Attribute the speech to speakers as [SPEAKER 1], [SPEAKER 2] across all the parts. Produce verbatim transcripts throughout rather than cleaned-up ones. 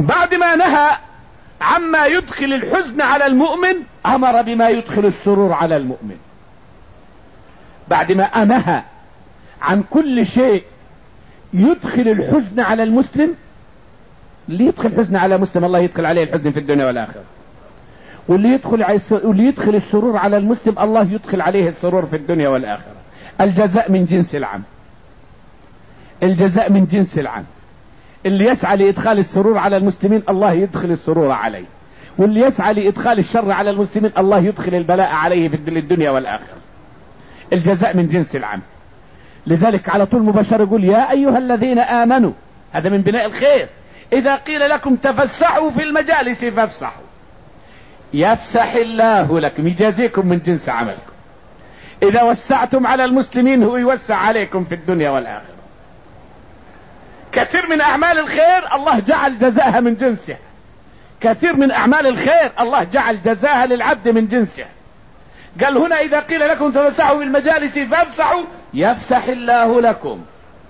[SPEAKER 1] بعد ما نهى عما يدخل الحزن على المؤمن امر بما يدخل السرور على المؤمن. بعد ما نهى عن كل شيء يدخل الحزن على المسلم، اللي يدخل الحزن على مسلم الله يدخل عليه الحزن في الدنيا والآخرة، واللي يدخل واللي يدخل السرور على المسلم الله يدخل عليه السرور في الدنيا والآخرة. الجزاء من جنس العمل، الجزاء من جنس العمل. اللي يسعى لإدخال السرور على المسلمين الله يدخل السرور عليه، واللي يسعى لإدخال الشر على المسلمين الله يدخل البلاء عليه في الدنيا والآخرة. الجزاء من جنس العمل. لذلك على طول مباشر يقول يا أيها الذين آمنوا، هذا من بناء الخير، إذا قيل لكم تفسحوا في المجالس فافسحوا يفسح الله لكم، يجازيكم من جنس عملكم. إذا وسعتم على المسلمين هو يوسع عليكم في الدنيا والآخرة. كثير من أعمال الخير الله جعل جزاها من جنسه، كثير من أعمال الخير الله جعل جزاها للعبد من جنسه. قال هنا إذا قيل لكم تفسحوا في المجالس فافسحوا يفسح الله لكم.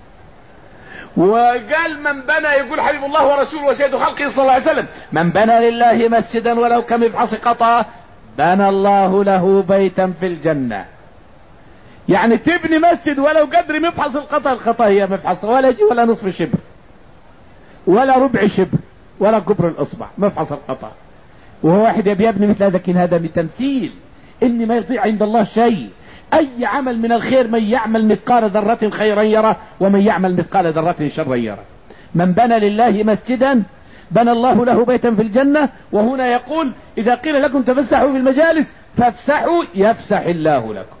[SPEAKER 1] وقال من بنى، يقول حبيب الله ورسوله وسيد خلقه صلى الله عليه وسلم، من بنى لله مسجدا ولو كمفحص قطاه بنى الله له بيتا في الجنة. يعني تبني مسجد ولو قدر مفحص القطا، القطا هي مفحص ولا جي ولا نصف شبر ولا ربع شبر ولا كبر الأصبع، مفحص القطا. وهو واحد يبي يبني مثل هذا، لكن هذا بتمثيل إن ما يضيع عند الله شيء. أي عمل من الخير من يعمل مثقال ذرة خيرا يره ومن يعمل مثقال ذرة شرا يره. من بنى لله مسجدا بنى الله له بيتا في الجنة. وهنا يقول إذا قيل لكم تفسحوا في المجالس فافسحوا يفسح الله لكم.